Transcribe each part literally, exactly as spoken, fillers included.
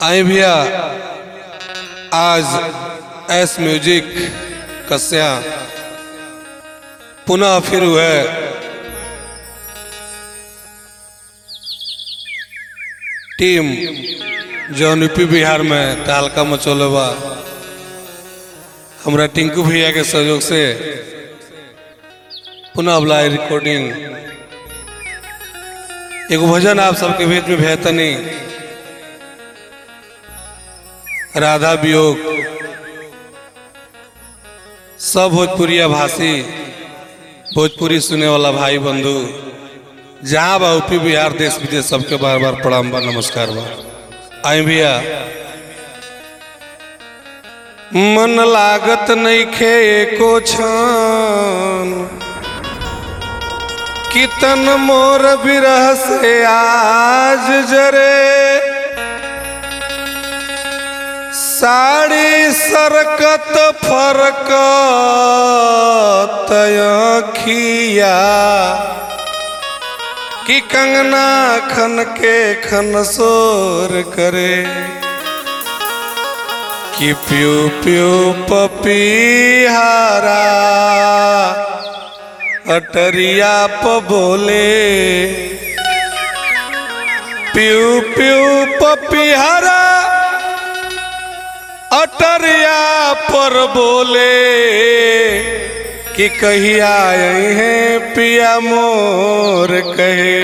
आए भैया आज एस म्यूजिक कस्या पुनः फिर हुए टीम जो यूपी बिहार में तहलका मचोले बा हमरा टिंकू भैया के सहयोग से पुनः अबलाए रिकॉर्डिंग एगो भजन आप सबके बीच में भेजतनी राधा वियोग सब भोजपुरिया भाषी भोजपुरी सुने वाला भाई बंधु जहाँ बा यूपी बिहार देश विदेश सबके बार बार प्रणाम बा नमस्कार बा। आई भैया मन लागत नहीं खे एको छन कितन मोर बिरह से आज जरे साड़ी सरकत फरकत अखिया कि कंगना खन के खन सोर करे कि प्यू प्यू पपीहारा अटरिया प बोले प्यू प्यू पपीहारा अटरिया पर बोले कि कहिया आए हैं पिया मोर कहे।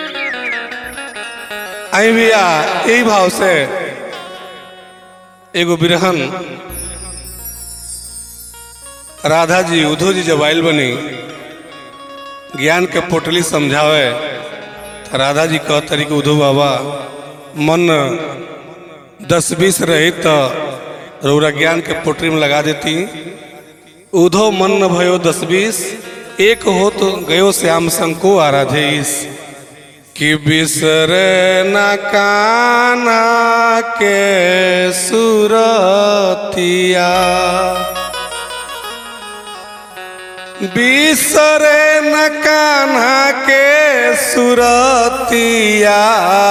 आई भैया यही भाव से एगो बिरहन राधा जी उधो जी जब आयल बनी ज्ञान के पोटली समझावे राधा जी कह तरीके उधो बाबा मन दस बीस रही तो रौरा ज्ञान के पोटरी में लगा देती उधो मन न भयो दस बीस एक हो तो गयो श्याम संको आराधेस कि बिसर न कान्हा के सुरतिया बिसरे न कान्हा के सुरतिया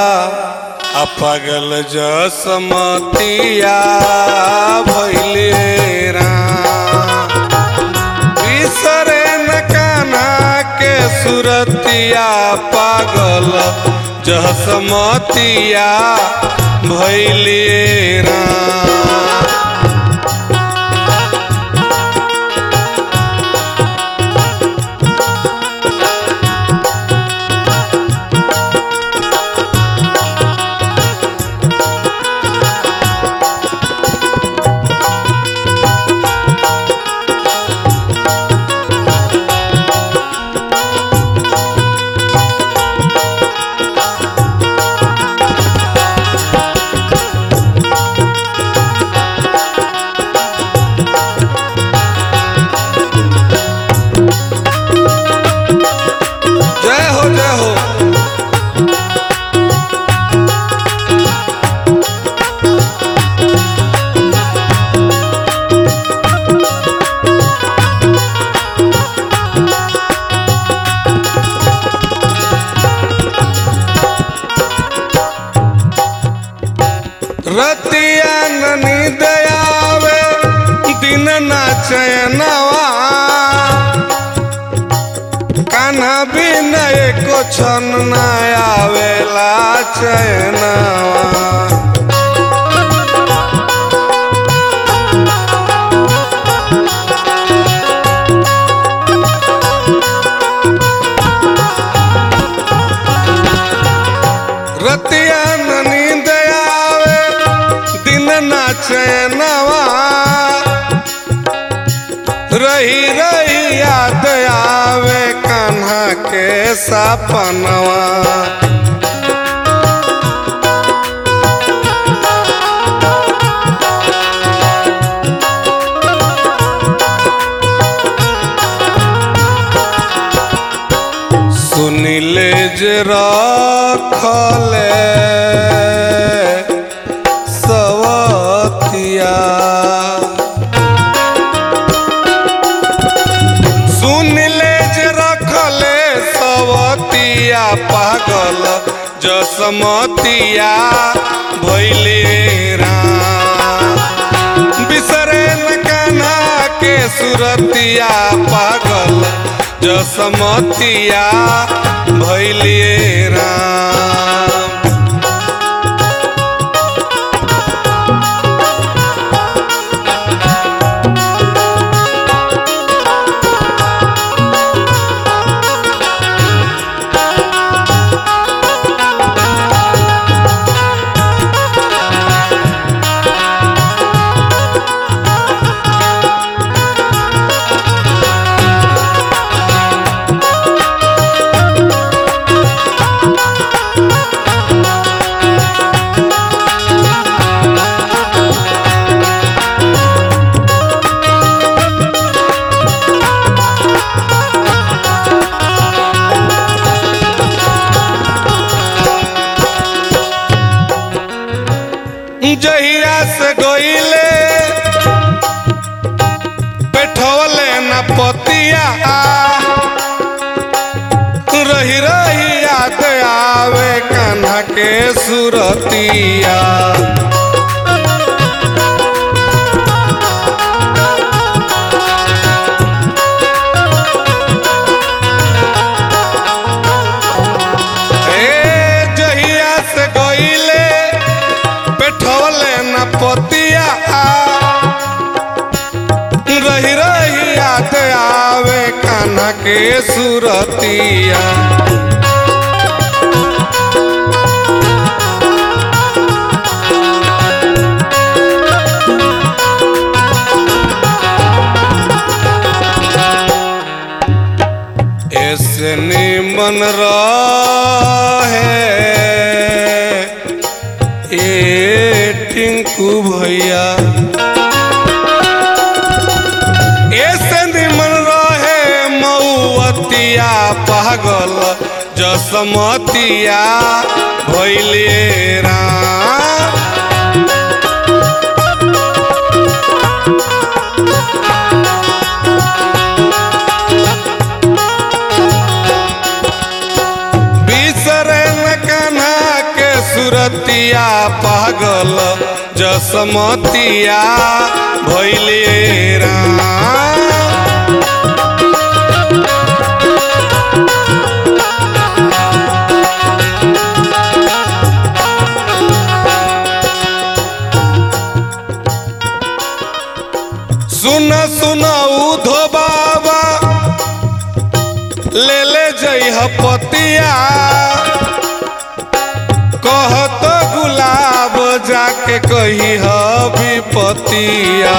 अपगल जसमतिया भैले राम बिसरे न कान्हा के सुरतिया पागल जसमतिया भैले राम। रतिया ननी दयावे दिन ना चयनवा कान्हा बिन एको छन ना आवेला चयनवा रतिया ननी चैनवा रही रही याद आवे कान्हा के सपनवा सुनिले जे रखले सुन ले जे रखले सवतिया पागल जसमतिया भैले सुरतिया पागल जसमतिया भैलिए राम। जहिया से गईले बैठवले न पतिया रही रही याद आवे कान्हा के सुरतिया। पतिया रही रही याद आवे कान्हा के सुरतिया। ऐसे निमन रहे टिंकू भैया ऐसे निमन रहे मऊअतिया पागल जसमतिया भैलिए राम। बिसरे न कान्हा के सुरतिया पागल जसमतिया भैलिए राम। सुन सुन उधो बाबा ले ले जइह पतिया कहत गुलाब जाके कही विपतिया।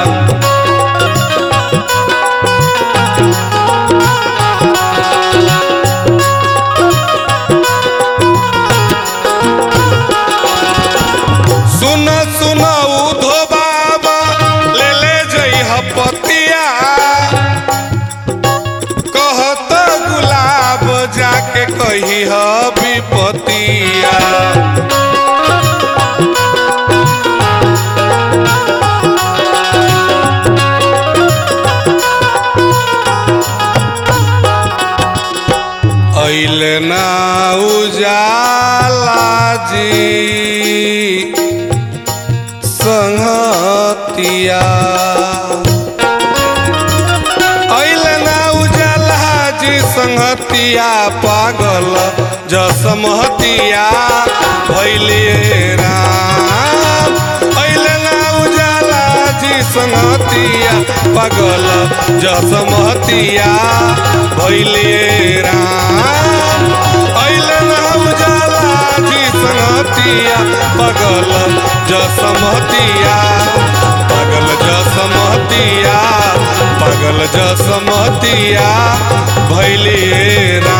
सुन सुन उधो बाबा ले ले जइह पतिया कहत गुलाब जाके कही विपतिया। अइले ना उजाला जी संगतिया अइले ना उजाला जी संगतिया पागल जसमतिया भैलिए राम। अइले ना उजाला जी संगतिया पागल जसमतिया भैलिए राम। अइले ना उजाला जी संगतिया पागल जसमतिया पागल जसमतिया पागल जसमतिया भैलिए राम।